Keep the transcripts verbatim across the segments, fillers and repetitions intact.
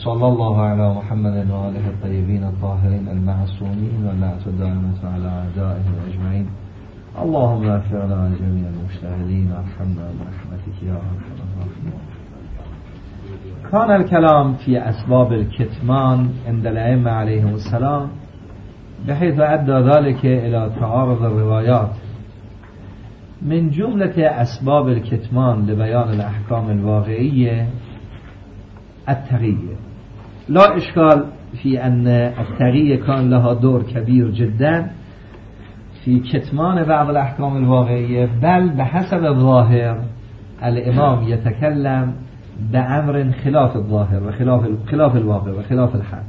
وصلى الله على محمد وآله الطيبين الطاهرين المعصومين واللعنة الدائمة على أعدائهم أجمعين. اللهم اغفر لنا جميع المجتهدين وارحمنا برحمتك يا أرحم الراحمين. كان الكلام في أسباب الكتمان عند الأئمة عليهم السلام بحيث أدى ذلك إلى تعارض الروايات. من جملة أسباب الكتمان لبيان الأحكام الواقعية التغيير. لا إشكال في أن التغيير كان لها دور كبير جدا في كتمان بعض الأحكام الواقعية، بل بحسب الظاهر الإمام يتكلم بأمر خلاف الظاهر وخلاف خلاف الواقع وخلاف الحق.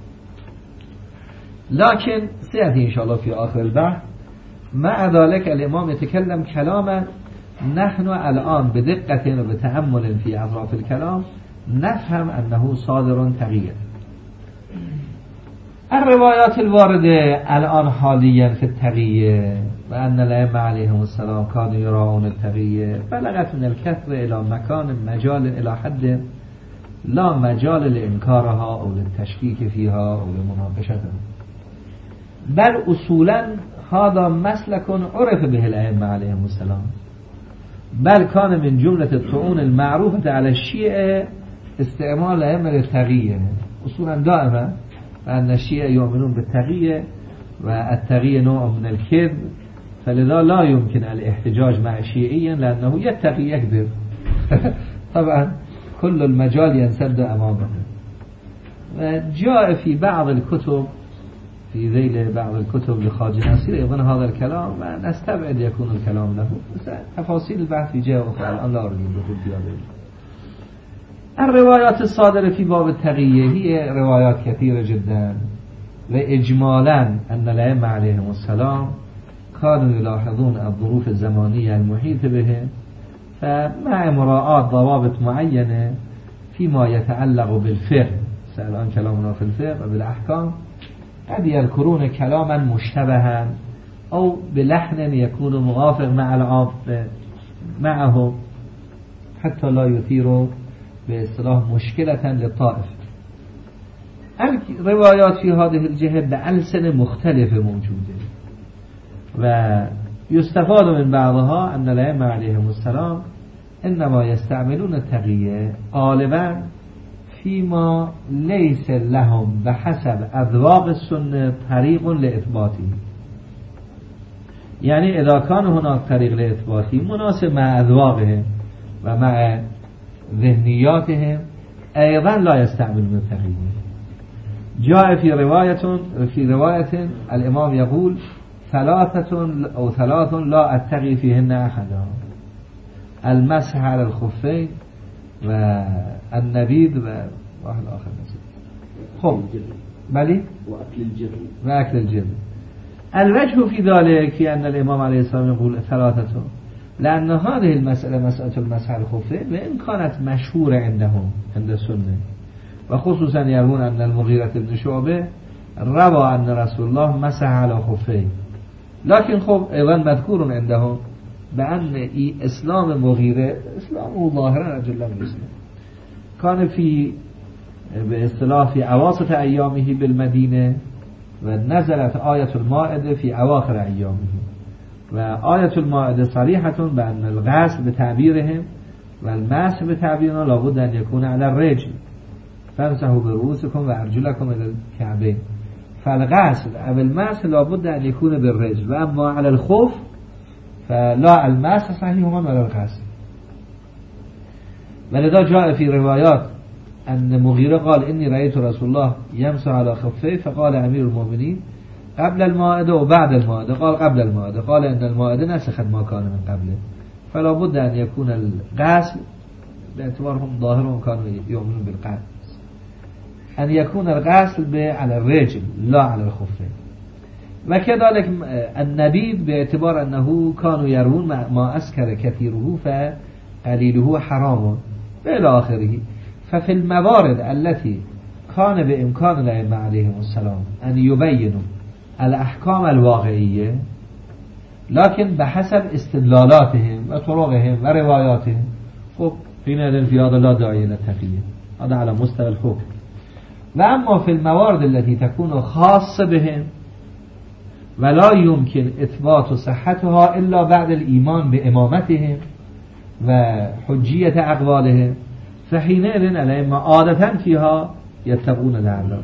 لكن سيأتي إن شاء الله في آخر البحث. مع ذلك الإمام يتكلم كلاما نحن الآن بدقة وبتأمل في أطراف الكلام نفهم أنه صادر تغيير. الروايات الواردة الآن حاليا في التغيير وأن الأئمة عليهم السلام كانوا يراون التغيير بلغت من الكثرة إلى مكان مجال إلى حد لا مجال لإنكارها أو للتشكيك فيها أو لمناقشتها، بل أصولا هذا مسلك عرف به الأئمة عليهم السلام، بل كان من جملة الطعون المعروفة على الشيعة استعمال الأئمة للتغيير أصولا دائما، أن الشيعة يؤمنون بالتغيير والتغيير نوع من الكذب، فلذا لا يمكن الاحتجاج مع الشيعي لأنه يتقي يكذب. طبعا كل المجال ينسد أمامه. جاء في بعض الكتب في ذيل بعض الكتب لخارج ناصر أيضا هذا الكلام ونستبعد يكون الكلام له، تفاصيل البحث في جهة أخرى الآن لا أريد الدخول فيها. الروايات الصادرة في باب التغيير هي روايات كثيرة جدا، وإجمالا أن الأئمة عليهم السلام كانوا يلاحظون الظروف الزمانية المحيطة بهم، فمع مراعاة ضوابط معينة فيما يتعلق بالفقه، سألان كلامنا في الفقه وبالأحكام، قد يذكرون كلاما مشتبها أو بلحن يكون موافق مع العام معه حتى لا يثيروا باصطلاح مشكلة للطائف. الروايات في هذه الجهة بألسنة مختلفة موجودة، ويستفاد من بعضها أن الأئمة عليهم السلام إنما يستعملون التغيير غالبا فيما ليس لهم بحسب أذواق السنة طريق لإثباته، يعني إذا كان هناك طريق لإثباته مناسب مع أذواقهم ومع ذهنياتهم أيضا لا يستعملون التغيير. جاء في رواية في رواية الإمام يقول ثلاثة أو ثلاث لا أتقي فيهن أحدا: المسح على الخفين والنبيذ وواحد آخر نسيت خب بلي وأكل الجبن وأكل الجبن. الوجه في ذلك في أن الإمام عليه السلام يقول ثلاثة، لأن هذه المسألة مسألة المسح على الخفين وإن كانت مشهورة عندهم عند السنة، وخصوصا يرون أن المغيرة بن شعبة روى أن رسول الله مسح على خفين، لكن خب أيضا مذكور عندهم بأن إسلام المغيرة إسلامه ظاهرا رجل من الإسلام كان في باصطلاح في أواسط أيامه بالمدينة، ونزلت آية المائدة في أواخر أيامه، وآية المائدة صريحة بأن الغسل بتعبيرهم والمسح بتعبيرنا لابد أن يكون على الرجل، فامسحوا برؤوسكم وأرجلكم إلى الكعبين، فالغسل أو المسح لابد أن يكون بالرجل، وأما على الخف فلا المسح صحيح ولا الغسل. ولذا جاء في روايات أن مغيرة قال إني رأيت رسول الله يمسح على خفيه، فقال أمير المؤمنين قبل المائدة وبعد المائدة، قال قبل المائدة، قال إن المائدة نسخت ما كان من قبله، فلا بد أن يكون الغسل باعتبارهم ظاهرهم كانوا يؤمنون بالغسل أن يكون الغسل على الرجل لا على الخفين. وكذلك النبيذ باعتبار أنه كانوا يرون ما أسكر كثيره فقليله حرام إلى آخره. ففي الموارد التي كان بإمكان الأئمة عليهم السلام أن يبينوا الأحكام الواقعية لكن بحسب استدلالاتهم وطرقهم ورواياتهم، خب حينئذ في هذا لا داعي إلى التقييد، هذا على مستوى الحكم. و اما في الموارد التي تكون خاصة بهم ولا يمكن اثبات صحتها الا بعد الايمان بامامتهم و حجیت اقوالهم فحينئذ الائمه عادة فيها يتقون الأعلام.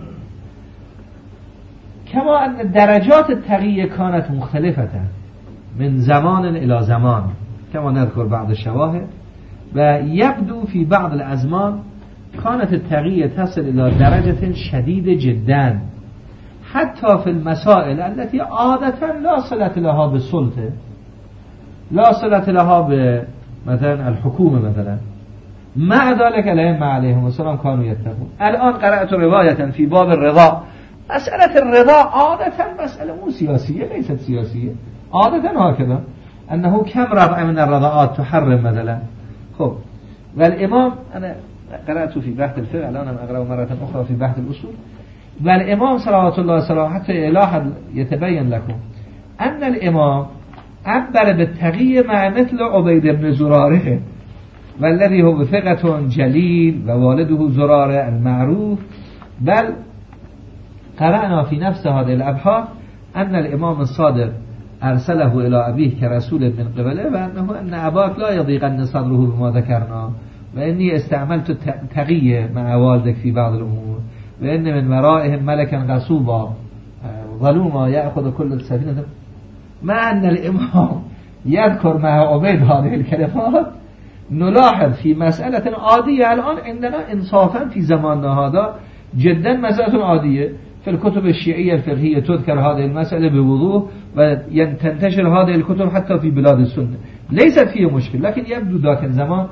كما أن درجات التقیه كانت مختلفة من زمان إلى زمان كما نذكر بعض الشواهد، و يبدو في بعض الأزمان كانت التقیه تصل إلى درجة شديدة جدا حتى في المسائل التي عادة لا صلة لها بالسلطة، لا صلة لها بمثلا الحكومة مثلا، مع ذلك الائمه عليهم السلام كانوا يتقون. الآن قرأت رواية في باب الرضا. مسألة الرضا عادة مسألة مو سياسية، ليست سياسية، عادة هكذا أنه كم رضع من الرضاعات تحرم مثلا. خب والإمام أنا قرأت في بحث الفقه، الآن أنا أقرأ مرة أخرى في بحث الأصول، والإمام صلوات الله وسلامه حتى لاحظ يتبين لكم أن الإمام عبر بالتقية مع مثل عبيد بن زراره والذي هو ثقة جليل ووالده زراره المعروف، بل قرأنا في نفس هذه الأبحاث أن الإمام الصادق أرسله إلى أبيه كرسول من قبله، وأنه أن أباك لا يضيقن صدره بما ذكرنا، وإني استعملت التقية مع والدك في بعض الأمور، وإن من ورائهم ملكا غصوبا ظلوما يأخذ كل السفينة. مع أن الإمام يذكر مع عبيد هذه الكلمات، نلاحظ في مسألة عادية الآن عندنا إنصافا في زماننا هذا جدا مسألة عادية، في الكتب الشيعية الفقهية تذكر هذه المسألة بوضوح وتنتشر هذه الكتب حتى في بلاد السنة، ليست فيه مشكل. لكن يبدو ذاك الزمان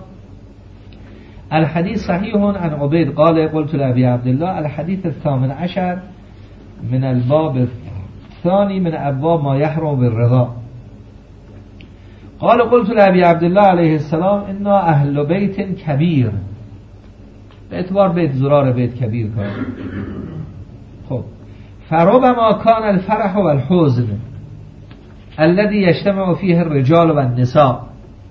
الحديث صحيح عن عبيد قال قلت لأبي عبد الله، الحديث الثامن عشر من الباب الثاني من أبواب ما يحرم بالرضا، قال قلت لأبي عبد الله عليه السلام إنا أهل بيت كبير، باعتبار بيت زرار بيت كبير كان. خب فربما كان الفرح والحزن الذي يجتمع فيه الرجال والنساء،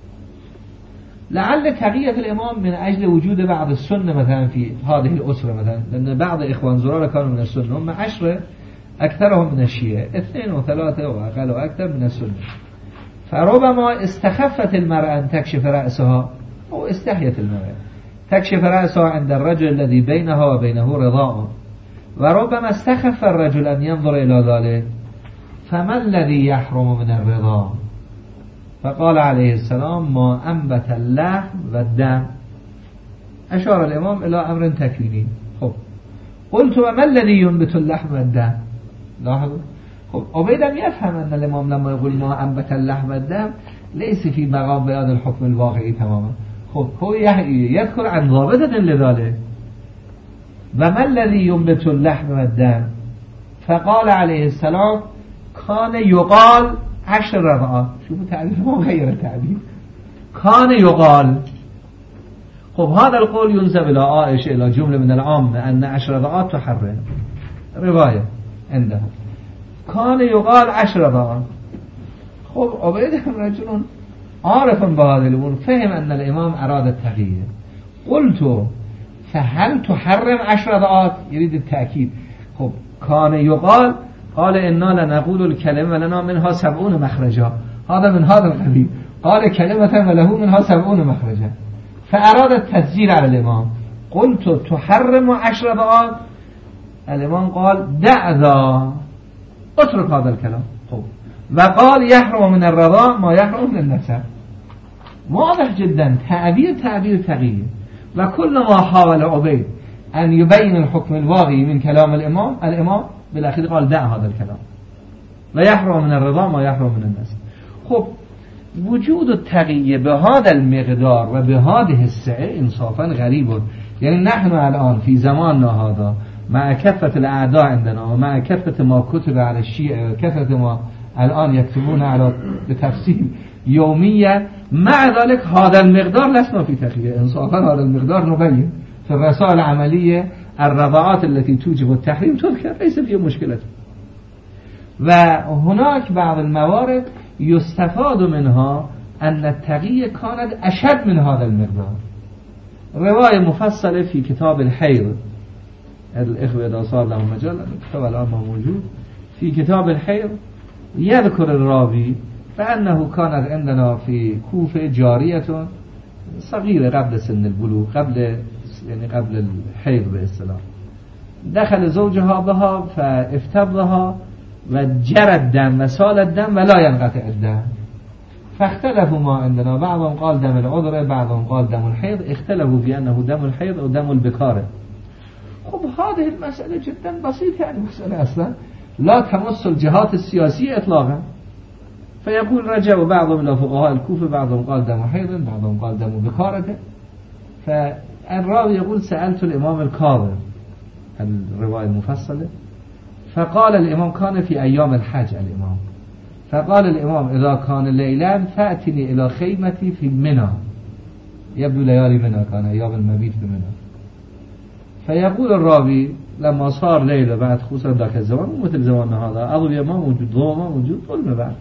لعل تقية الإمام من أجل وجود بعض السنة مثلا في هذه الأسرة، مثلا لأن بعض إخوان زرار كانوا من السنة، هم عشرة أكثرهم من الشيعة، اثنين وثلاثة وأقل وأكثر من السنة، فربما استخفت المرأة أن تكشف رأسها أو استحيت المرأة تكشف رأسها عند الرجل الذي بينها وبينه رضاء، وربما استخف الرجل أن ينظر إلى ذلك، فما الذي يحرم من الرضا؟ فقال عليه السلام ما أنبت اللحم والدم، أشار الإمام إلى أمر تكويني. خب قلت وما الذي ينبت اللحم والدم؟ لاحظوا. خب عبيدم يفهم أن الإمام لما يقول ما أنبت اللحم والدم ليس في مقام بيان الحكم الواقعي تماما. خب هو يذكر عن ضابطة لذلك، وما الذي ينبت اللحم والدم؟ فقال عليه السلام كان يقال عشر رضعات. شوفوا تعبير ما غير التعبير، كان يقال. خب هذا القول ينسب إلى عائشة إلى جملة من العامة أن عشر رضعات تحرم، رواية عندهم كان يقال عشر رضعات. خب عبيدهم رجل عارف بهذه الأمور، فهم أن الإمام أراد التغيير. قلت فهل تحرم عشر رضعات؟ يريد التأكيد. خب كان يقال قال إنا لنقول الكلمة لنا منها سبعون مخرجا، هذا من هذا القبيل، قال كلمة وله منها سبعون مخرجا، فأراد التسجيل على الإمام. قلت تحرم عشر رضعات؟ الإمام قال دع ذا، اترك هذا الكلام. خب وقال يحرم من الرضاع ما يحرم من النسب. واضح جدا تعبير تعبير تغيير. وكل ما حاول عبيد أن يبين الحكم الواقعي من كلام الإمام، الإمام بالأخير قال دع هذا الكلام، لا يحرم من الرضا ما يحرم من النسب. خب وجود التقیه بهذا المقدار وبهذه السعه انصافا غريب. يعني نحن الآن في زماننا هذا مع كثرة الأعداء عندنا ومع كثرة ما كتب على الشيعة وكثرة ما الآن يكتبون على بتفصيل يوميا، مع ذلك هذا المقدار لسنا في تقية. انصافا هذا المقدار نبين في الرسائل العملية الرضاعات التي توجب التحريم تذكر، ليس فيه مشكلة. وهناك بعض الموارد يستفاد منها أن التقية كانت أشد من هذا المقدار. رواية مفصلة في كتاب الحيض الإخوة إذا صار لهم مجال، الكتاب الآن ما موجود في كتاب الحيض. يذكر الراوي فأنه كانت عندنا في كوفة جارية صغيرة قبل سن البلوغ، قبل يعني قبل الحيض باصطلاح، دخل زوجها بها فافتضها وجرى الدم وسال الدم ولا ينقطع الدم، فاختلفوا ما عندنا، بعضهم قال دم العذر، بعضهم قال دم الحيض، اختلفوا في أنه دم الحيض أو دم البكارة. خب هذه المسألة جدا بسيطة، يعني مسألة أصلا لا تمس الجهات السياسية إطلاقا. فيقول رجع بعضهم إلى فقهاء الكوفة، بعضهم قال دم حيض، بعضهم قال دم بكارة. فالراوي يقول سألت الإمام الكاظم، الرواية المفصلة، فقال الإمام كان في أيام الحج الإمام، فقال الإمام إذا كان ليلا فأتني إلى خيمتي في منى، يبدو ليالي منى كان أيام المبيت في منى. فيقول الراوي لما صار ليلة بعد خصوصا ذاك الزمان مثل زمان هذا أضوية ما موجود، ضوء ما موجود، ظلمة بعد،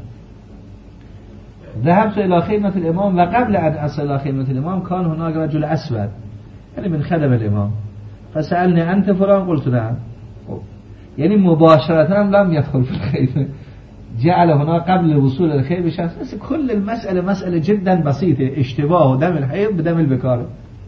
ذهبت إلى خيمة الإمام، وقبل أن أصل إلى خيمة الإمام كان هناك رجل أسود يعني من خدم الإمام، فسألني أنت فلان؟ قلت نعم. يعني مباشرة لم يدخل في الخيمة، جعل هنا قبل الوصول إلى الخيمة شخص. بس كل المسألة مسألة جدا بسيطة، اشتباه دم الحيض بدم البكارة،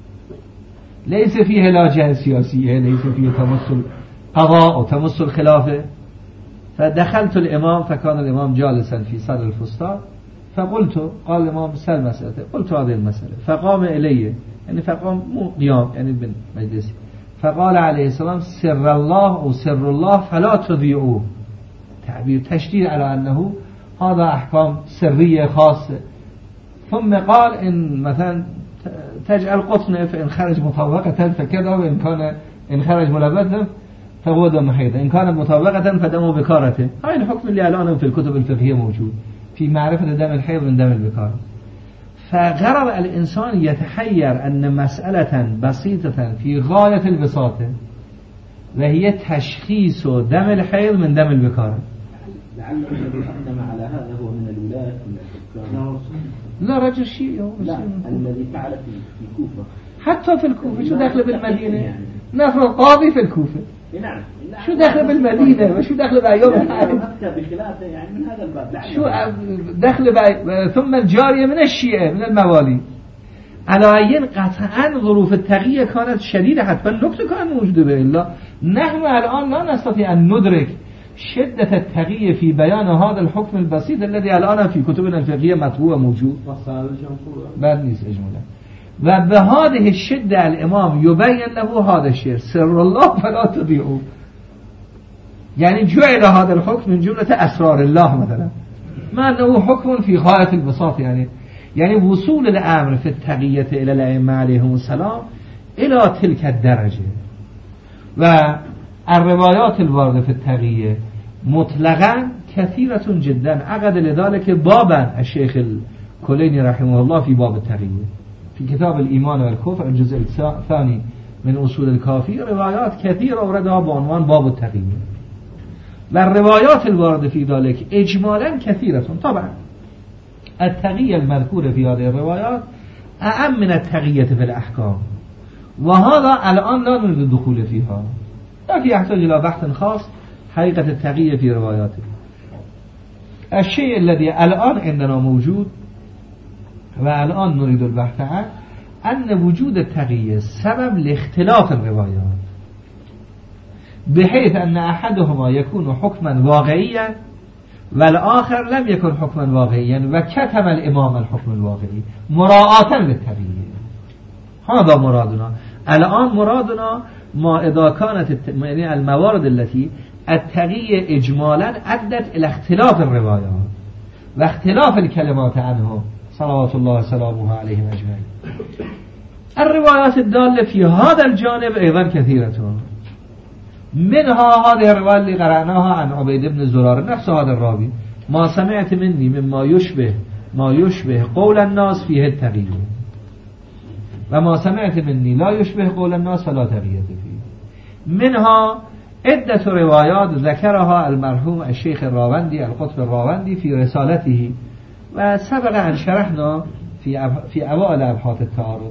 ليس فيها لا جهة سياسية، ليس فيه تمس القضاء أو تمس الخلافة. فدخلت الإمام فكان الإمام جالسا في صدر الفسطاط، فقلت قال الإمام سأل مسألة، قلت هذه المسألة، فقام إلي يعني فقام مو قيام يعني من مجلسي، فقال عليه السلام سر الله أو سر الله فلا تضيعوه، تعبير تشديد على أنه هذا أحكام سرية خاصة. ثم قال إن مثلا تجعل قطنة فإن خرج مطابقة فكذا، وإن كان إن خرج ملبسا فهو دم حيض، إن كانت مطابقة فدم بكارته. هاي الحكم اللي الآن في الكتب الفقهية موجود في معرفة دم الحيض من دم البكارة. فغرب الإنسان يتحير أن مسألة بسيطة في غاية البساطة وهي تشخيص دم الحيض من دم البكارة. لعل الذي أقدم على هذا هو من الولاة من الحكام. لا رجل شيعي، لا الذي فعل في الكوفة، حتى في الكوفة شو دخل بالمدينة؟ نفر قاضي في الكوفة، نعم شو دخل بالمدينة وشو دخل بأيام الحاج؟ بخلافه يعني من هذا الباب. شو دخل بأي... ثم الجارية من الشيعة من الموالي. على قطعا ظروف التغيير كانت شديدة، حتى النقطة كان موجودة به. إلا نحن الآن لا نستطيع أن ندرك شدة التغيير في بيان هذا الحكم البسيط الذي الآن في كتبنا الفقهية مطبوع موجود بعد نيس إجمالا. وبهذه الشدة الإمام يبين له هذا الشيء سر الله فلا تضيعوه، يعني جعل هذا الحكم من جملة أسرار الله مثلا، ما أنه حكم في غاية البساطة. يعني يعني وصول الأمر في التقية إلى الأئمة عليهم السلام إلى تلك الدرجة. والروايات الواردة في التقية مطلقا كثيرة جدا، عقد لذلك بابا الشيخ الكليني رحمه الله في باب التقية في كتاب الإيمان والكفر الجزء الثاني من أصول الكافي، روايات كثيرة وردها بعنوان باب التقية. والروايات الواردة في ذلك إجمالا كثيرة. طبعا التقية المذكورة في هذه الروايات أعم من التقية في الأحكام، وهذا الآن لا نريد الدخول فيها، لكن يحتاج إلى بحث خاص حقيقة التقية في رواياته. الشيء الذي الآن عندنا موجود والآن نريد البحث عنه أن وجود التقية سبب لاختلاف الروايات، بحيث أن أحدهما يكون حكما واقعيا والآخر لم يكن حكما واقعيا، وكتم الإمام الحكم الواقعي مراعاة للتقية. هذا مرادنا الآن. مرادنا ما إذا كانت الموارد التي التقية إجمالا أدت إلى اختلاف الروايات واختلاف الكلمات عنه صلوات الله وسلامه عليهم أجمعين. الروايات الدالة في هذا الجانب أيضا كثيرة، منها هذه الرواية اللي قرأناها عن عبيد بن زرار نفس هذا الراوي، ما سمعت مني مما يشبه ما يشبه قول الناس فيه التقية، وما سمعت مني لا يشبه قول الناس فلا تقية فيه. منها عدة روايات ذكرها المرحوم الشيخ الراوندي القطب الراوندي في رسالته، وسبق أن شرحنا في في أوائل أبحاث التعارض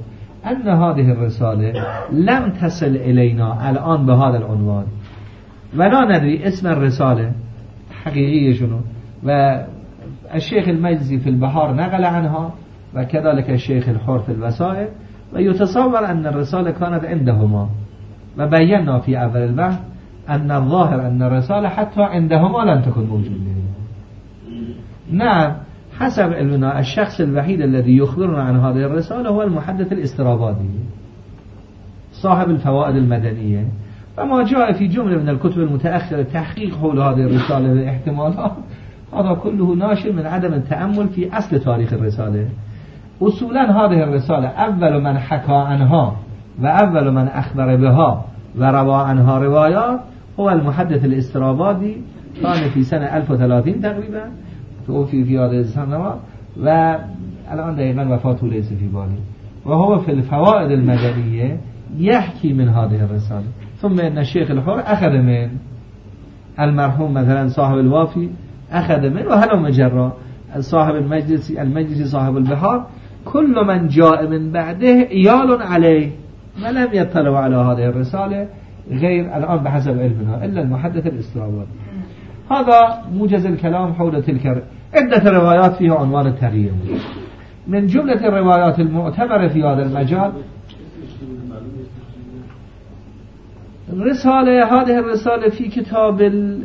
أن هذه الرسالة لم تصل إلينا الآن بهذا العنوان ولا ندري اسم الرسالة حقيقية شنو. والشيخ المجلسي في البحار نقل عنها وكذلك الشيخ الحر في الوسائل، ويتصور أن الرسالة كانت عندهما، وبينا في أول البحث أن الظاهر أن الرسالة حتى عندهما لم تكن موجودة. نعم حسب علمنا الشخص الوحيد الذي يخبرنا عن هذه الرسالة هو المحدث الاسترابادي صاحب الفوائد المدنية، وما جاء في جملة من الكتب المتأخرة تحقيق حول هذه الرسالة واحتمالات هذا كله ناشئ من عدم التأمل في أصل تاريخ الرسالة. أصولا هذه الرسالة أول من حكى عنها وأول من أخبر بها وروى عنها روايات هو المحدث الاسترابادي، كان في سنة ألف وثلاثين تقريبا توفي في هذه السنوات، والآن دقيقا وفاته ليس في بالي، وهو في الفوائد المدنية يحكي من هذه الرسالة. ثم إن الشيخ الحر أخذ من المرحوم مثلا صاحب الوافي أخذ من، وهلم مجرى صاحب المجلس المجلس صاحب البحار، كل من جاء من بعده إيال عليه ولم يطلع على هذه الرسالة غير الآن بحسب علمنا إلا المحدث الاسترابادي. هذا موجز الكلام حول تلك عدة روايات فيها عنوان التغيير. من جملة الروايات المعتبرة في هذا المجال الرسالة، هذه الرسالة في كتاب ال...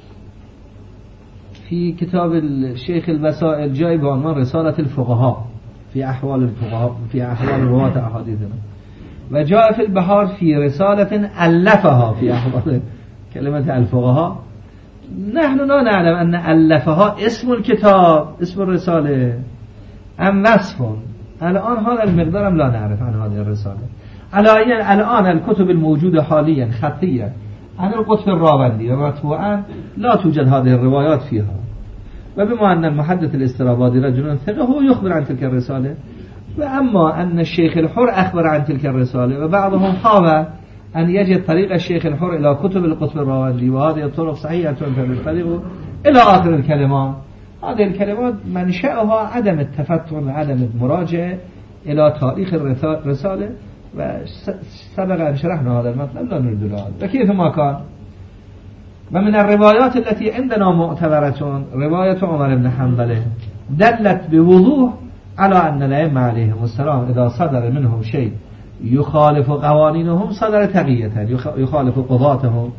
في كتاب الشيخ الوسائل جاي بعنوان رسالة الفقهاء في أحوال الفقهاء في أحوال رواة أحاديثنا، وجاء في البحار في رسالة ألفها في أحوال كلمة الفقهاء. نحن لا نعلم أن ألفها اسم الكتاب اسم الرسالة أم وصف، الآن هذا المقدار لا نعرف عن هذه الرسالة. على الآن الكتب الموجودة حاليا خطية عن القطب الراوندي ومطبوعا لا توجد هذه الروايات فيها، وبما أن المحدث الاسترابادي رجل ثقة هو يخبر عن تلك الرسالة، وأما أن الشيخ الحر أخبر عن تلك الرسالة، وبعضهم حاول أن يجد طريق الشيخ الحر إلى كتب القطب الراوندي، وهذه الطرق صحيحة تنفذ الطريق إلى آخر الكلمات. هذه الكلمات منشأها عدم التفتح وعدم المراجعة إلى تاريخ الرسالة، وسبق أن شرحنا هذا المطلب لا نرد له. وكيف ما كان، ومن الروايات التي عندنا معتبرة رواية عمر بن حنبل دلت بوضوح على أن الأئمة عليهم السلام إذا صدر منهم شيء يخالف قوانينهم صدر تقية، يخالف قضاتهم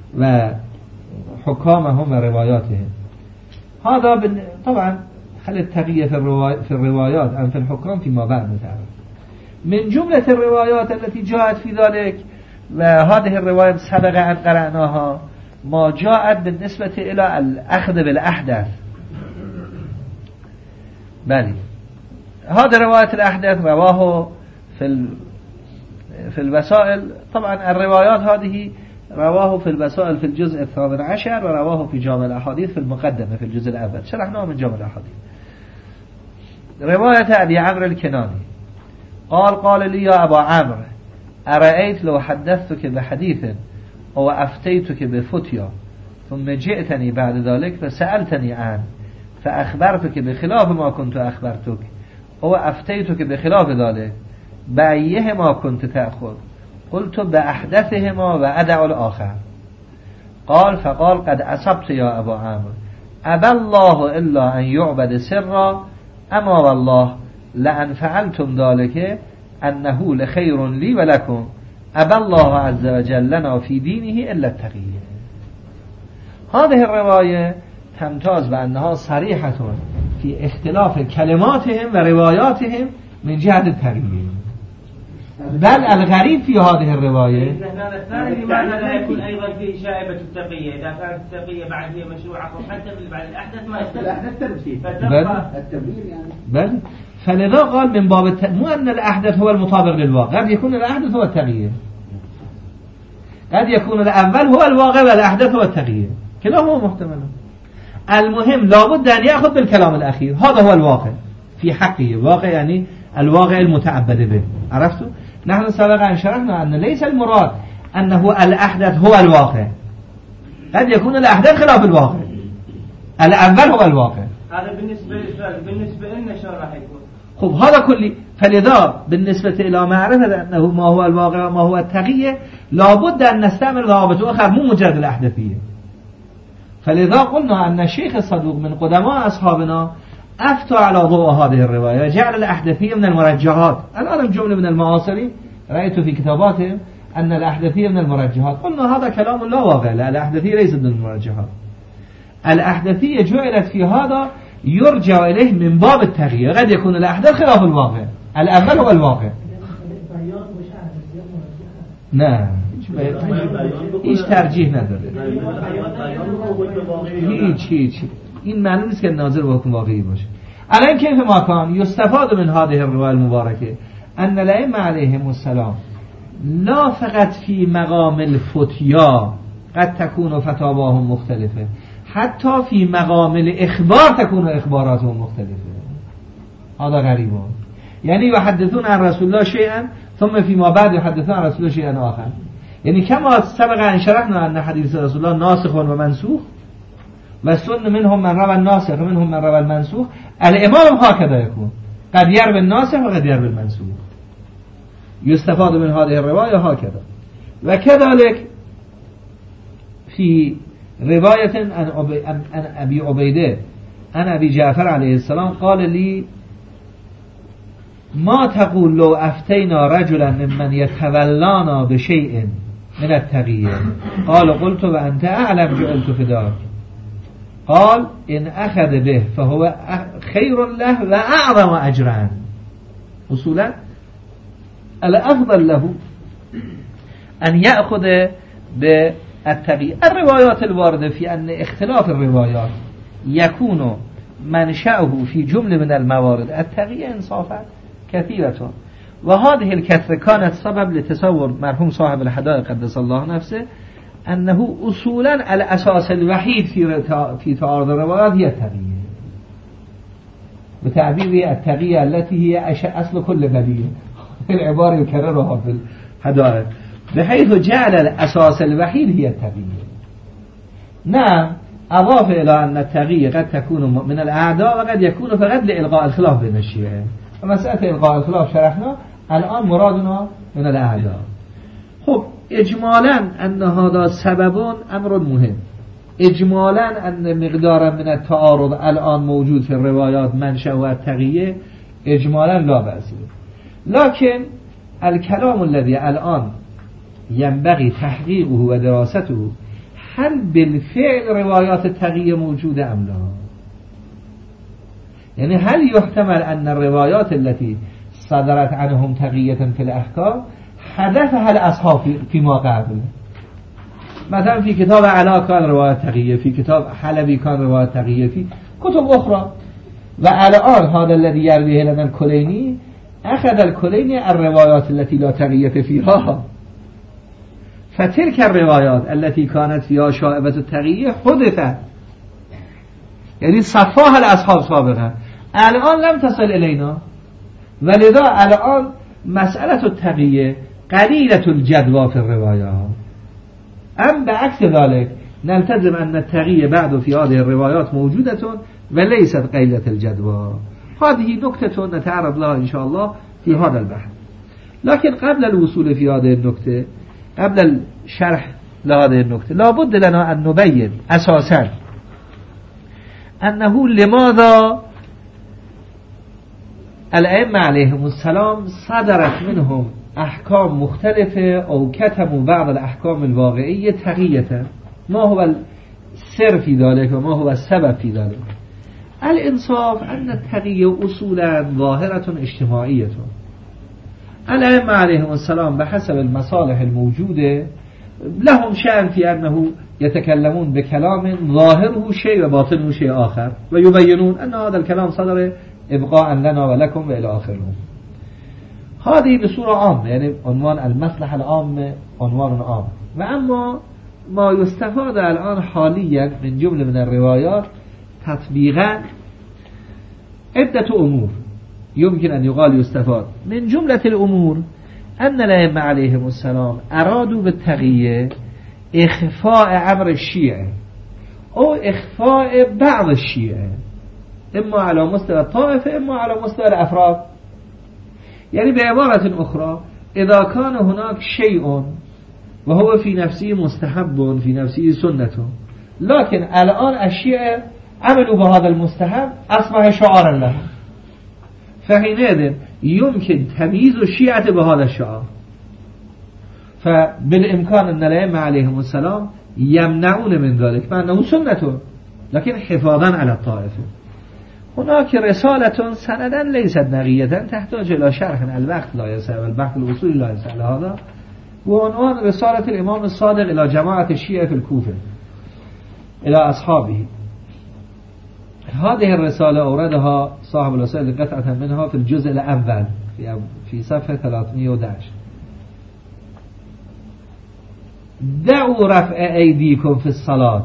وحكامهم ورواياتهم. هذا طبعا هل التقية في الروايات أم في الحكام فيما بعد نتعرف. من جملة الروايات التي جاءت في ذلك، وهذه الرواية سبق أن قرأناها، ما جاءت بالنسبة إلى الأخذ بالأحدث. بل هذا رواية الأحدث رواه في في الوسائل، طبعا الروايات هذه رواه في الوسائل في الجزء الثامن عشر، ورواه في جامع الأحاديث في المقدمة في الجزء الأول، شرحناه من جامع الأحاديث. رواية أبي عمرو الكناني قال قال لي يا أبا عمرو أرأيت لو حدثتك بحديث أو أفتيتك بفتيا ثم جئتني بعد ذلك فسألتني عنه فأخبرتك بخلاف ما كنت أخبرتك أو أفتيتك بخلاف ذلك بأيهما كنت تأخذ؟ قلت بأحدثهما وأدع الآخر. قال فقال قد أصبت يا أبا عمرو، أبى الله إلا أن يعبد سرا، أما والله لأن فعلتم ذلك أنه لخير لي ولكم، أبى الله عز وجل لنا في دينه إلا التقية. هذه الرواية تمتاز بأنها صريحة في اختلاف كلماتهم ورواياتهم من جهة التقية. بل الغريب في هذه الرواية لماذا لا يكون أيضا في شائبة التقية؟ إذا كانت التقية بعد هي مشروعة حتى بعد الأحدث ما يستطيع الأحدث تبسيط التبرير يعني. بل فلذا قال من باب الت... مو أن الأحدث هو المطابق للواقع، قد يكون الأحدث هو التغيير، قد يكون الأول هو الواقع والأحدث هو التغيير، كلاهما محتمل. المهم لابد أن يأخذ بالكلام الأخير، هذا هو الواقع في حقه، واقع يعني الواقع المتعبد به. عرفتوا؟ نحن سبق أن شرحنا أن ليس المراد أنه الأحدث هو الواقع، قد يكون الأحدث خلاف الواقع، الأول هو الواقع. هذا بالنسبة بالنسبة لنا شو راح يكون؟ خب هذا كلي فلذا بالنسبة إلى معرفة أنه ما هو الواقع وما هو التقية لابد أن نستعمل ضوابط أخرى مو مجرد الأحدثية. فلذا قلنا أن الشيخ الصدوق من قدماء أصحابنا أفتى على ضوء هذه الرواية، جعل الأحدثية من المرجحات. الآن جملة من المعاصرين رأيت في كتاباتهم أن الأحدثية من المرجحات، قلنا هذا كلام لا واقع، لا الأحدثية ليست من المرجحات. الأحدثية جعلت في هذا يرجع إليه من باب التغيير، قد يكون الأحدث خلاف الواقع، الأول هو الواقع. نعم هیچ ترجیح نداره، هیچ هیچ این معنی نیست که ناظر به حکم واقعی باشه. الان کیف ما کان یستفاد من هذه الرواية المباركة ان الائمه علیهم السلام لا فقط في مقام الفتيا قد تكون فتاواهم مختلفه، حتى في مقام الاخبار تكون اخباراتهم مختلفه. هذا غریبه، يعني يحدثون عن رسول الله شيئا ثم فيما بعد يحدثون عن رسول الله شيئا آخر. يعني كما سبق أن شرحنا أن حديث رسول الله ناسخ ومنسوخ والسنة منهم من روى الناسخ ومنهم من روى المنسوخ، الإمام هكذا يكون قد يروي الناسخ وقد يروي المنسوخ. يستفاد من هذه الرواية هكذا. وكذلك في رواية عن أبي عبيدة عن أبي جعفر عليه السلام قال لي ما تقول لو افتينا رجلا ممن يتولانا بشيء من التقية؟ قال قلت وأنت أعلم جعلت فداك. قال إن أخذ به فهو خير له وأعظم أجرا. أصولا الأفضل له أن يأخذ بالتقية. الروايات الواردة في أن اختلاف الروايات يكون منشأه في جملة من الموارد التقية إنصافا كثيرة، وهذه الكثرة كانت سبب لتصور مرحوم صاحب الحدائق قدس الله نفسه أنه أصولا الأساس الوحيد في في تعارض الروايات هي التقية، بتعبير التقية التي هي أصل كل بديل، العبارة يكررها في الحدائق، بحيث جعل الأساس الوحيد هي التقية. نعم أضاف إلى أن التقية قد تكون من الأعداء وقد يكون فقط لإلغاء الخلاف بين الشيعة، ومسألة إلغاء الخلاف شرحنا، الآن مرادنا من الأعداء. خب إجمالا أن هذا سبب أمر مهم، إجمالا أن مقدارا من التعارض الآن موجود في الروايات منشأ والتقية إجمالا لا بأس، لكن الكلام الذي الآن ينبغي تحقيقه ودراسته هل بالفعل روايات التقية موجودة أم لا؟ يعني هل يحتمل أن الروايات التي صدرت عنهم تقية في الأحكام حدثها الأصحاب فيما قبل؟ مثلا في كتاب علا كان رواية تقية، في كتاب حلبي كان رواية تقية، في كتب أخرى. والآن هذا الذي يرويه لنا الكليني أخذ الكليني الروايات التي لا تقية فيها، فتلك الروايات التي كانت فيها شائبة التقية حدثت، يعني صفاها الأصحاب سابقا، الآن لم تصل إلينا، ولذا الآن مسألة التقية قليلة الجدوى في الروايات. أم بعكس ذلك نلتزم أن التقية بعد في هذه الروايات موجودة وليست قليلة الجدوى. هذه نكتة نتعرض لها إن شاء الله في هذا البحث. لكن قبل الوصول في هذه النكتة، قبل الشرح لهذه النكتة، لابد لنا أن نبين أساسا أنه لماذا الأئمة عليهم السلام صدرت منهم أحكام مختلفة أو كتموا بعض الأحكام الواقعية تقية. ما هو السر في ذلك وما هو السبب في ذلك؟ الإنصاف أن التقية أصولا ظاهرة اجتماعية. الأئمة عليهم السلام بحسب المصالح الموجودة لهم شأن في أنه يتكلمون بكلام ظاهره شيء وباطنه شيء آخر، ويبينون أن هذا الكلام صدر إبقاء لنا ولكم وإلى آخره. هذه بصورة عامة، يعني عنوان المصلحة العامة عنوان عام. وأما ما يستفاد الآن حاليا من جملة من الروايات تطبيقا عدة أمور يمكن أن يقال يستفاد. من جملة الأمور أن الأئمة عليهم السلام أرادوا بالتقية إخفاء أمر الشيعة أو إخفاء بعض الشيعة، إما على مستوى الطائفة إما على مستوى الأفراد. يعني بعبارة أخرى إذا كان هناك شيء وهو في نفسه مستحب في نفسه سنة، لكن الآن الشيعة عملوا بهذا المستحب أصبح شعارا له، فحينئذ يمكن تمييز الشيعة بهذا الشعار. فبالإمكان أن الأئمة عليهم السلام يمنعون من ذلك مع أنه سنة، لكن حفاظا على الطائفة. هناك رسالة سندا ليست نقية تحتاج إلى شرح، الوقت لا يسع والبحث الوصولي لا يسع لهذا، وعنوان رسالة الإمام الصادق إلى جماعة الشيعة في الكوفة إلى أصحابه. هذه الرسالة أوردها صاحب الوسائل قطعة منها في الجزء الأول في في صفحة ثلاثمئة وأحد عشر. دعوا رفع أيديكم في الصلاة،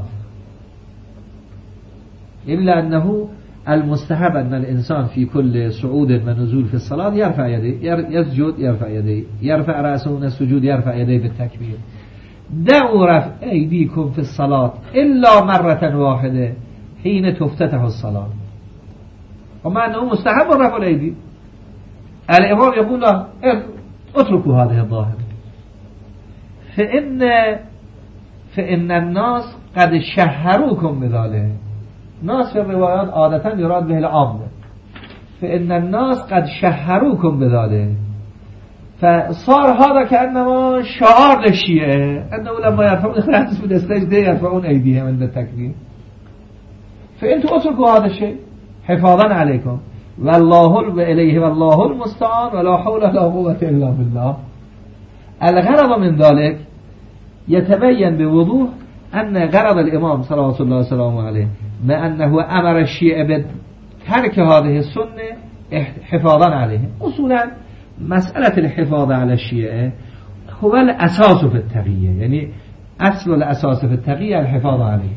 إلا أنه المستحب أن الإنسان في كل صعود ونزول في الصلاة يرفع يديه، يسجد يرفع يديه، يرفع رأسه من السجود يرفع يديه بالتكبير. دعوا رفع أيديكم في الصلاة إلا مرة واحدة حين تفتتح الصلاة، ومع أنه مستحب رفع الأيدي. الإمام يقول له اتركوا هذه الظاهرة، فإن فإن الناس قد شهروكم بذلك. ناس في الروايات عادة يراد به العام، فإن الناس قد شهروكم بذلك، فصار هذا كأنما شعار للشيعة أنه لما يرفعون رأسهم من السجدة يرفعون أيديهم عند التكبير. فأنتوا اتركوا هذا الشيء حفاظا عليكم، والله وإليه والله المستعان ولا حول ولا قوة إلا بالله. الغرض من ذلك يتبين بوضوح أن غرض الإمام صلى الله عليه وسلم عليه ما أنه أمر الشيعة بترك هذه السنة حفاظا عليه. أصولا مسألة الحفاظ على الشيعة هو الأساس في التقية، يعني أصل الأساس في التقية الحفاظ عليه.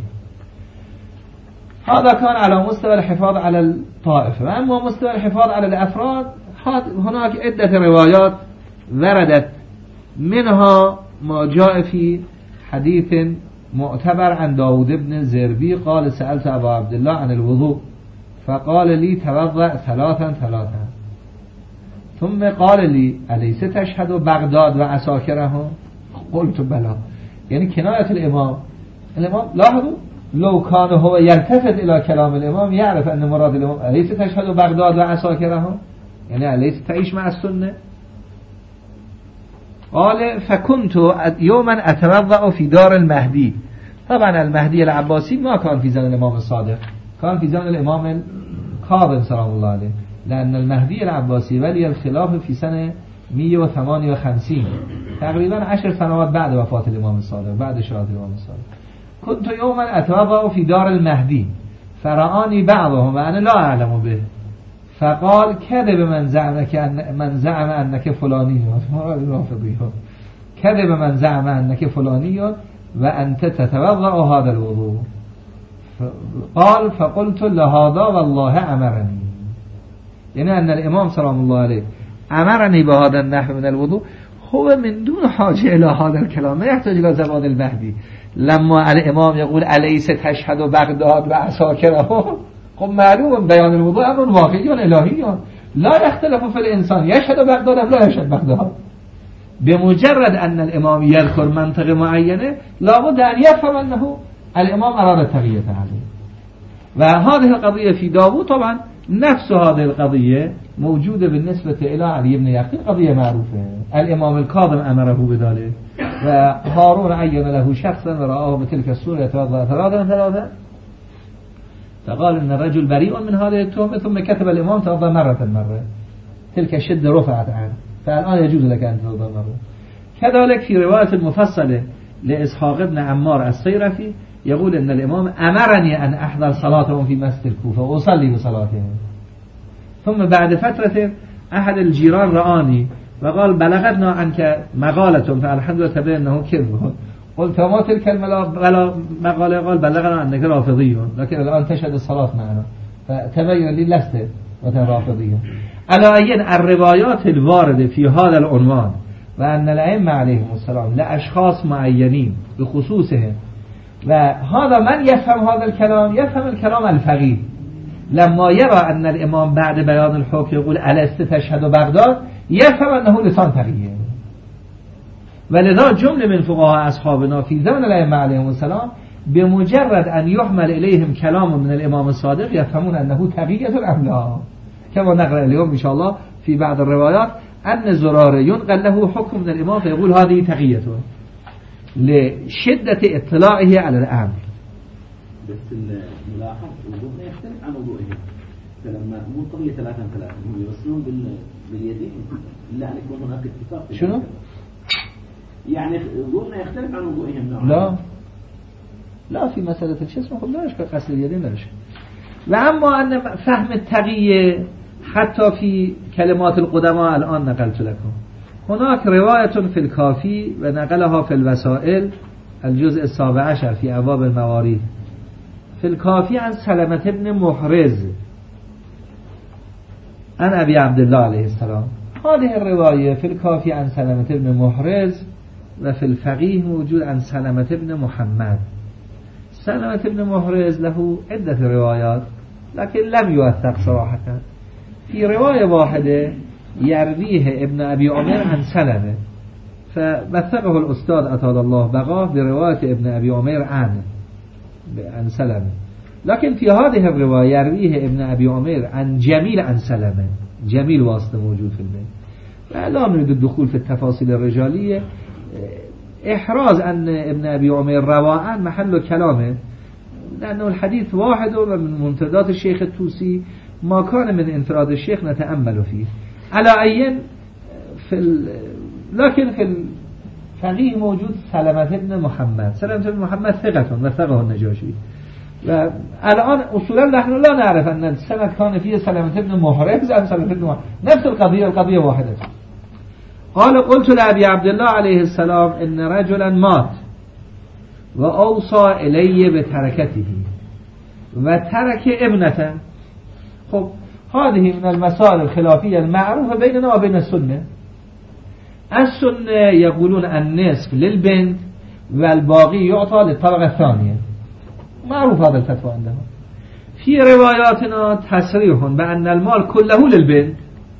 هذا كان على مستوى الحفاظ على الطائفة. وأما مستوى الحفاظ على الأفراد هناك عدة روايات وردت، منها ما جاء في حديث معتبر عن داود بن زربي قال سألت أبا عبد الله عن الوضوء فقال لي توضأ ثلاثا ثلاثا، ثم قال لي أليس تشهد بغداد وعساكره؟ قلت بلى. يعني كناية الإمام الإمام لاحظوا لو كان هو يلتفت إلى كلام الإمام يعرف أن مراد الإمام أليس تشهد بغداد وعساكره، يعني أليس تعيش مع السنة. قال فكنت يوما أتوضأ في دار المهدي. طبعا المهدي العباسي ما كان في زمن الإمام الصادق، كان في زمن الإمام الكاظم سلام الله عليه، لأن المهدي العباسي ولي الخلافة في سنة مئة وثمانية وخمسين، تقريبا عشر سنوات بعد وفاة الإمام الصادق، بعد شهادة الإمام الصادق. كنت يوما أتوضأ في دار المهدي فرآني بعضهم وأنا لا أعلم به، فقال كذب من زعم أن من زعم أنك فلاني، كذب من زعم أنك فلاني وأنت تتوضأ هذا الوضوء. قال فقلت لهذا والله أمرني، يعني أن الإمام سلام الله عليه أمرني بهذا النحو من الوضوء، هو من دون حاجة إلى هذا الكلام، ما يحتاج إلى زبان المهدي. لما الإمام يقول أليس تشهد بغداد وعساكره، خب معلوم بيان الوضوء أمر واقعي إلهي لا يختلف في الإنسان يشهد بغداد أم لا يشهد بغداد. بمجرد أن الإمام يذكر منطقة معينة لابد أن يفهم أنه الإمام أراد التغيير عليه. وهذه القضية في داوود طبعا نفس هذه القضية موجودة بالنسبة إلى علي بن يقين، قضية معروفة. الإمام الكاظم أمره بذلك، وهارون عين له شخصا ورآه بتلك الصورة يتوضأ ثلاثا ثلاثا، فقال إن الرجل بريء من هذه التهمة، ثم كتب الإمام توضأ مرة مرة، تلك الشدة رفعت عنه، فالآن يجوز لك أن تتوضأ مرة. كذلك في رواية المفصلة لإسحاق بن عمار الصيرفي يقول إن الإمام أمرني أن أحضر صلاتهم في مسجد الكوفة وأصلي بصلاتهم. ثم بعد فترة أحد الجيران رآني وقال بلغتنا عنك مقالة، فالحمد لله تبين أنه كذب. قلت ما تلك المقالة؟ قال بلغنا أنك رافضي، لكن الآن تشهد الصلاة معنا، فتبين لي لست رافضي. على أين الروايات الواردة في هذا العنوان وأن الأئمة عليهم السلام لأشخاص معينين بخصوصهم، وهذا من يفهم هذا الكلام يفهم الكلام الفقيه. لما يرى أن الإمام بعد بيان الحكم يقول ألست تشهد بغداد، يفهم أنه لسان تقیه. ولذا جمله من فقهاء أصحابنا في زمن الأئمة عليهم السلام بمجرد أن يحمل إليهم كلام من الإمام الصادق يفهمون أنه تقية أم لا، كما نقرأ اليوم إن شاء الله في بعض الروايات أن زرار ينقل له حكم من الإمام فيقول هذه تقيته لشدة اطلاعه على الأمر. بس الملاحظ وضوءنا يختلف عن وضوئهم، فلما مو قضية ثلاثة ثلاثة هم يوصلون باليدين إلا أن يكون هناك اتفاق. شنو؟ يعني وضوءنا يختلف عن وضوئهم نوعا. لا لا في مسألة الجسم خب لا يشكل غسل اليدين لا يشكل. وأما أن فهم التقية حتى في كلمات القدماء الآن نقلت لكم. هناك رواية في الكافي ونقلها في الوسائل الجزء السابع عشر في أبواب المواريث في الكافي عن سلمة بن محرز عن أبي عبد الله عليه السلام. هذه الرواية في الكافي عن سلمة بن محرز وفي الفقيه موجود عن سلمة بن محمد. سلمة بن محرز له عدة روايات لكن لم يوثق صراحة. في رواية واحدة يرويه ابن أبي عمر عن سلمة فوثقه الأستاذ أطال الله بقاه برواية ابن أبي عمر عن عن سلمة، لكن في هذه الرواية يرويه ابن أبي عمر عن جميل عن سلمة، جميل واسطة موجود في البيت. لا نريد الدخول في التفاصيل الرجالية، إحراز أن ابن أبي عمر رواء محل كلامه لأنه الحديث واحد ومن منتدات الشيخ التوسي ما كان من انفراد الشيخ نتأمل فيه على أي في ال... لكن في الفقيه موجود سلمة بن محمد. سلمة بن محمد ثقة وثقه النجاشي. الآن أصولا نحن لا نعرف أن السنة كان فيه سلمة بن محرز أم سلمة بن محرز، نفس القضية القضية واحدة. قال قلت لأبي عبد الله عليه السلام إن رجلا مات وأوصى إلي بتركته وترك ابنته. خب هذه من المسائل الخلافية المعروفة بيننا وبين السنة. السنة يقولون النصف للبنت والباقي يعطى للطبقة الثانية، معروف هذا الفتوى عندهم. في رواياتنا تصريح بأن المال كله للبنت،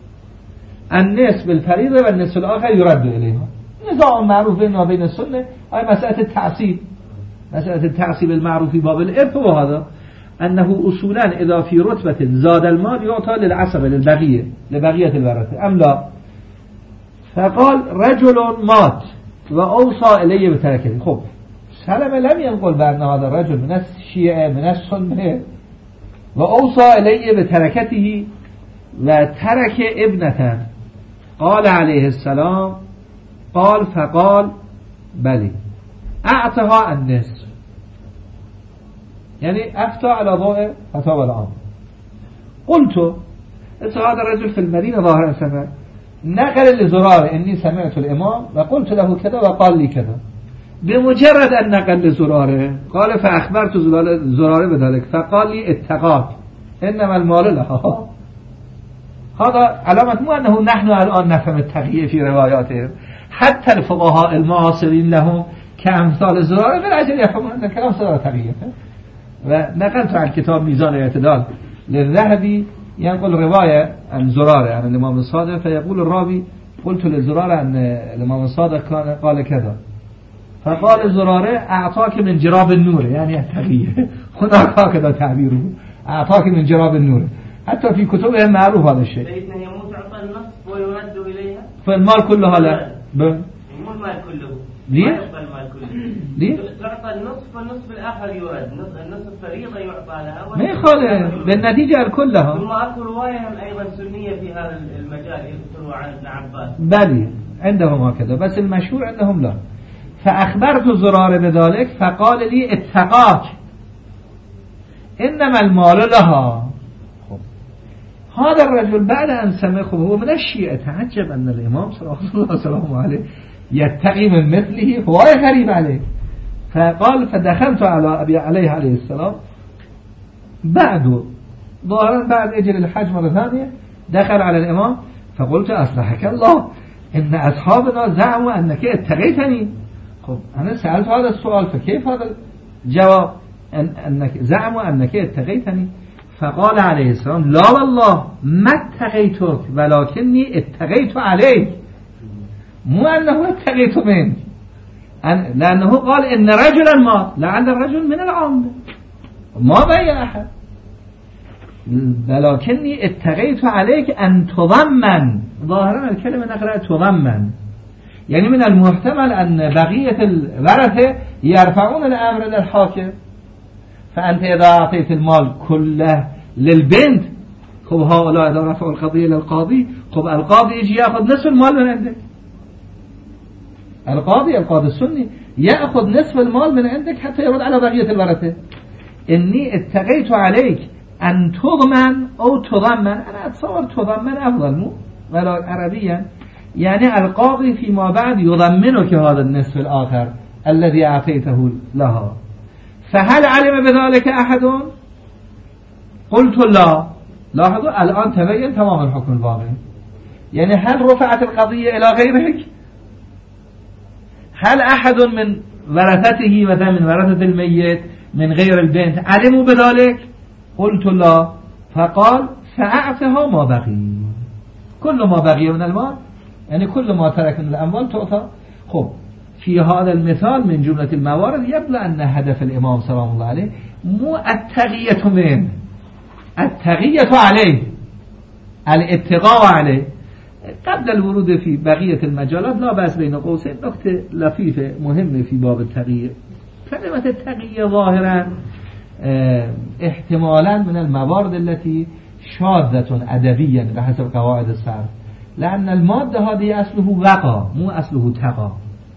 النصف بالفريضة والنصف الآخر يرد إليها. نزاع معروف بيننا وبين السنة أي مسألة التعصيب، مسألة التعصيب المعروف في باب الإرث، وهذا أنه أصولا إذا في رتبة زاد المال يعطى للعصبة للبقية لبقية الورثة أم لا. فقال رجل مات وأوصى إليه بتركته. خب سلمة لم ينقل بأن هذا الرجل من الشيعة من السنة وأوصى إليه بتركته وترك ابنة. قال عليه السلام قال فقال بلي أعطها النصف، يعني أفتى على ضوء فتاوى العام. قلت هذا الرجل في المدينة ظاهرا سمع، نقل لزرار إني سمعت الإمام وقلت له كذا وقال لي كذا. بمجرد أن نقل لزراره قال فأخبرت زراره بذلك فقال لي اتقاك إنما المال لها. هذا علامة مو أنه نحن الآن نفهم التقية في رواياتهم، حتى الفقهاء المعاصرين لهم كأمثال زراره بالعجل يفهمون أن الكلام صدر تقية. ونقلت عن كتاب ميزان الاعتدال للذهبي ينقل رواية عن زراره عن الإمام الصادق فيقول الراوي قلت للزراره أن الإمام الصادق كان قال كذا، فقال الزراره أعطاك من جراب النور، يعني التقية هناك هكذا تعبيره، أعطاك من جراب النور. حتى في كتبهم معروف هذا الشيء. لأنه يموت تعطى النصف ويرد إليها، فالمال كله لا مو المال كله. ليه؟ المال كله. ليه؟ تعطى النصف والنصف الآخر يرد، النصف فريضة يعطى لها. ما يخالف بالنتيجة الكلها. ثم أكو رواية أيضا سنية في هذا المجال يذكروا عن ابن عباس. بلي عندهم هكذا، بس المشهور عندهم لا. فأخبرت الزرار بذلك فقال لي اتقاك إنما المال لها. هذا الرجل بعد أن سمعه هو من الشيعة تعجب أن الإمام صلى الله عليه وسلم عليه يتقي من مثله، هو غريب عليه. فقال فدخلت على أبي عليه عليه السلام بعد ظاهرا بعد أجل الحج مرة ثانية دخل على الإمام فقلت أصلحك الله إن أصحابنا زعموا أنك اتقيتني. خب أنا سألت هذا السؤال فكيف هذا الجواب؟ أن أنك زعموا أنك اتقيتني. فقال عليه السلام لا والله ما اتقيتك ولكني اتقيت عليك مو أنه اتقيت منك لأنه قال إن رجلا مات لعل الرجل من العامة ما بين أحد ولكني اتقيت عليك أن تضمن ظاهرا الكلمة نقرأ تضمن يعني من المحتمل أن بقية الورثة يرفعون الأمر للحاكم فأنت إذا أعطيت المال كله للبنت خب هؤلاء إذا رفعوا القضية للقاضي خب القاضي يجي يأخذ نصف المال من عندك القاضي القاضي السني يأخذ نصف المال من عندك حتى يرد على بقية الورثة إني اتقيت عليك أن تضمن أو تضمن أنا أتصور تضمن أفضل مو ولا عربيا يعني القاضي فيما بعد يضمنك هذا النصف الآخر الذي أعطيته لها فهل علم بذلك أحد؟ قلت لا. لاحظوا الآن تبين تمام الحكم الواقعي يعني هل رفعت القضية إلى غيرك؟ هل أحد من ورثته مثلا من ورثة الميت من غير البنت علموا بذلك؟ قلت لا. فقال فأعطها ما بقي كل ما بقي من المال يعني كل ما ترك من الأموال تعطى. خب في هذا المثال من جملة الموارد يبدو أن هدف الإمام سلام الله عليه مو التقية منه التقية عليه الاتقاء عليه. قبل الورود في بقية المجالات لا بأس بين قوسين نقطة لطيفة مهمة في باب التقية. كلمة التقية ظاهرا احتمالا من الموارد التي شاذة أدبيا بحسب قواعد الصرف لأن المادة هذه أصله وقع مو أصله تقى.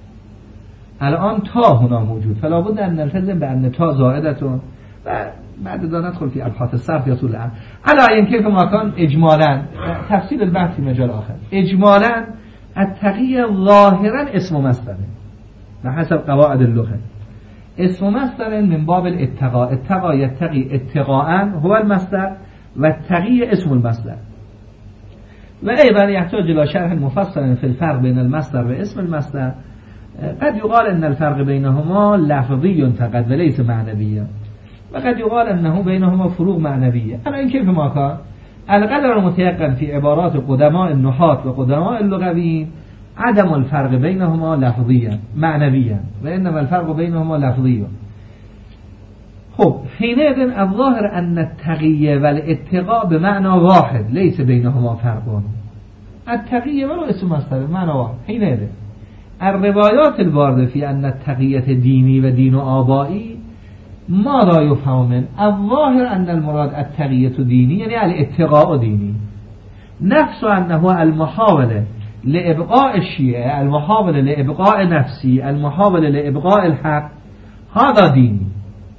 الآن تا هنا موجود فلا بد أن نلتزم بأن تا زائدة و بعد دا ندخل في أبحاث الصرف يطول الآن على أين كيف ما كان إجمالا تفصيل البحث في مجال آخر. إجمالا التقية ظاهرا اسم مصدر بحسب قواعد اللغة اسم مصدر من باب الاتقاء اتقى يتقي اتقاء هو المصدر والتقية اسم المصدر وأيضا يحتاج إلى شرح مفصل في الفرق بين المصدر واسم المصدر. قد يقال أن الفرق بينهما لفظي فقط وليس معنويا وقد يقال أنه بينهما فروق معنوية. أنا إن كيف ما كان القدر المتيقن في عبارات قدماء النحاة وقدماء اللغويين عدم الفرق بينهما لفظيا معنويا وإنما الفرق بينهما لفظيا. خب حينئذ الظاهر أن التقية والاتقاء بمعنى واحد ليس بينهما فرق. التقية ولو اسم مصدر بمعنى واحد. حينئذ الروايات الواردة في أن التقية ديني ودين آبائي ماذا يفهم من الظاهر أن المراد التقية ديني يعني الاتقاء ديني نفس أنه المحاولة لإبقاء الشيء المحاولة لإبقاء نفسي المحاولة لإبقاء الحق هذا ديني.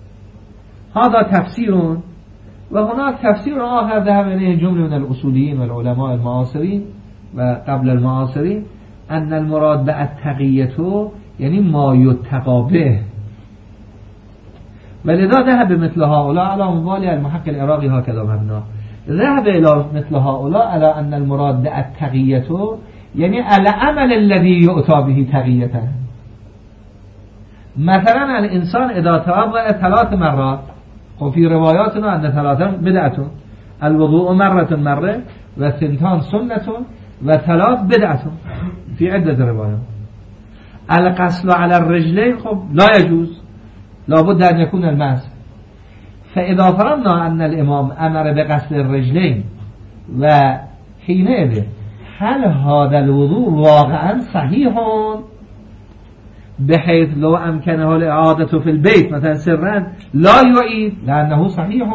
هذا تفسير وهناك تفسير آخر ذهب إليه جملة من الأصوليين والعلماء المعاصرين وقبل المعاصرين أن المراد بالتقية يعني ما يتقى به ولذا ذهب مثل هؤلاء على مبالي المحقق العراقي هكذا مبنى ذهب إلى مثل هؤلاء على أن المراد بالتقية يعني العمل الذي يؤتى به تقية. مثلا الإنسان إذا توضأ ثلاث مرات وفي رواياتنا أن ثلاثا بدعة الوضوء مرة مرة وثنتان سنة وثلاث بدعة في عدة روايات. الغسل على الرجلين خب لا يجوز لابد أن يكون الماس. فإذا فرضنا أن الإمام أمر بغسل الرجلين وحينئذ هل هذا الوضوء واقعا صحيح بحيث لو أمكنه الإعادة في البيت مثلا سرا لا يعيد لأنه صحيح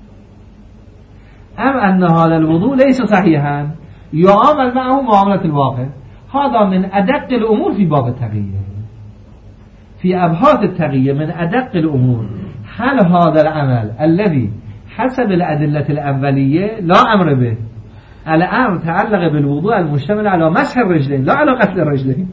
أم أن هذا الوضوء ليس صحيحا يعامل معه معاملة الواقع. هذا من أدق الأمور في باب التقية في أبحاث التقية من أدق الأمور. هل هذا العمل الذي حسب الأدلة الأولية لا أمر به الأمر تعلق بالوضوء المشتمل على مسح الرجلين لا على غسل الرجلين.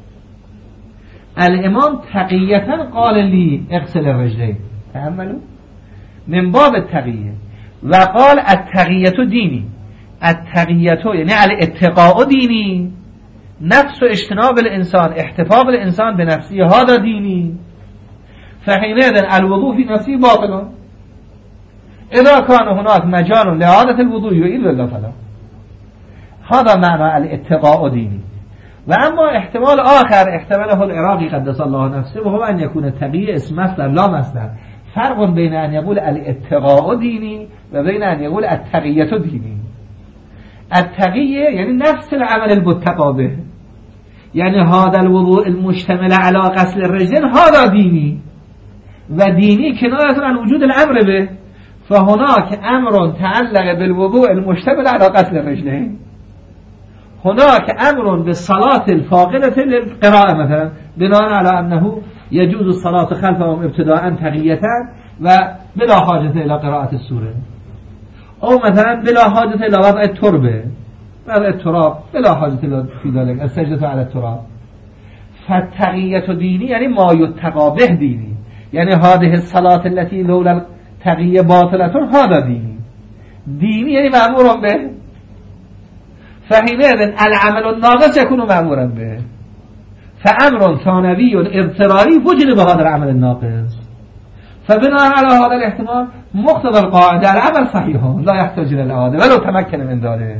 الإمام تقية قال لي اغسل الرجلين تأملوا من باب التقية وقال التقية ديني. التقية يعني على اتقاء ديني نفس اجتناب الإنسان احتفاظ الإنسان بنفسه هذا ديني. فحينئذ الوضوء في نفسه باطل اذا كان هناك مجال لإعادة الوضوء يعيد ولا فلا. هذا معنى الاتقاء ديني. وأما احتمال آخر احتماله العراقي قدس الله نفسه وهو أن يكون تقي اسم مصدر لا مصدر. فرق بين أن يقول الاتقاء ديني و بين أن يقول التقية ديني. التقية يعني نفس العمل المتقى به، يعني هذا الوضوء المشتمل على غسل الرجلين هذا ديني، وديني كناية عن وجود الأمر به، فهناك أمر تعلق بالوضوء المشتمل على غسل الرجلين، هناك أمر بالصلاة الفاقدة للقراءة مثلا بناء على أنه يجوز الصلاة خلفهم ابتداء تقية وبلا حاجة إلى قراءة السورة، أو مثلا بلا حاجة إلى وضع التربة وضع التراب بلا حاجة إلى في ذلك السجدة على التراب. فالتقية ديني يعني ما يتقى به ديني، يعني هذه الصلاة التي لولا التقية باطلة هذا ديني. ديني يعني مأمور به، فحينئذ العمل الناقص يكون مأمورا به، فأمر ثانوي اضطراري وجد بهذا العمل الناقص. فبناء على هذا الاحتمال مقتضى القاعدة العمل صحيح لا يحتاج إلى الإعادة ولو تمكن من ذلك.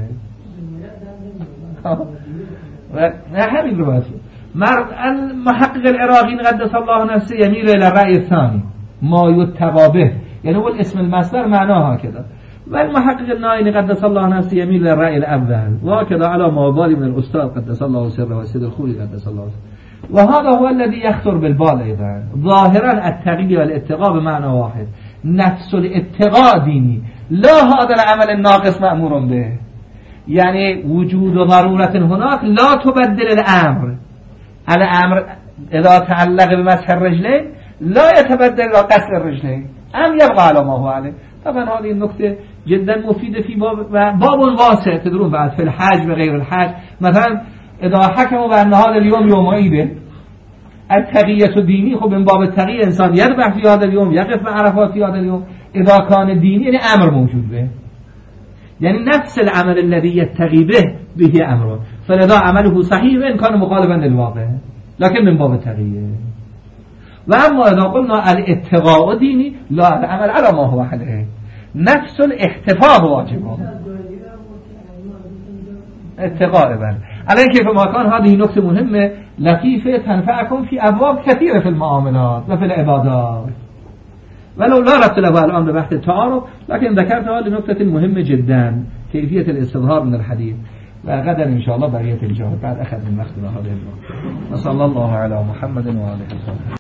همين رو المحقق العراقي قدس الله نفسه يميل إلى الرأي الثاني ما يتقى به، يعني هو الاسم المصدر معناها كذا، والمحقق النائي قدس الله نفسه يميل إلى الرأي الأول، وهكذا على ما بالي من الأستاذ قدس الله سره والسيد الخوري قدس الله سره. وهذا هو الذي يخطر بالبال أيضا. ظاهرا التقي والاتقاء بمعنى واحد، نفس الاتقاء ديني لا هذا العمل الناقص مأمور به، يعني وجود ضرورة هناك لا تبدل الأمر. الأمر إذا تعلق بمسح الرجلين لا يتبدل إلى قصر الرجلين، أم يبقى على ما هو عليه. طبعا هذه النقطة جدا مفيدة في باب باب واسع تدرون بعد في الحج وغير الحج. مثلا إذا حكموا بأن هذا اليوم يوم عيد، التقية ديني، خب من باب التقية إنسان يذبح في هذا اليوم، يقف مع عرفات في هذا اليوم. إذا كان ديني يعني أمر موجود به، يعني نفس العمل الذي يتقي به به أمره، فلذا عمله صحيح وإن كان مخالفا للواقع لكن من باب التقية. وأما إذا قلنا الاتقاء ديني لا، العمل على ما هو عليه، نفس الاحتفاظ واجبه اتقاء بل. على كيف ما كان هذه نقطة مهمة لطيفة تنفعكم في أبواب كثيرة في المعاملات وفي العبادات، ولو لا ربط لها الآن ببحث التعارض، لكن ذكرتها لنقطة مهمة جدا، كيفية الاستظهار من الحديث. وغدا إن شاء الله بقية الجهد بعد أخذ من وقت هذه النقطة. وصلى الله على محمد وآله وسلم.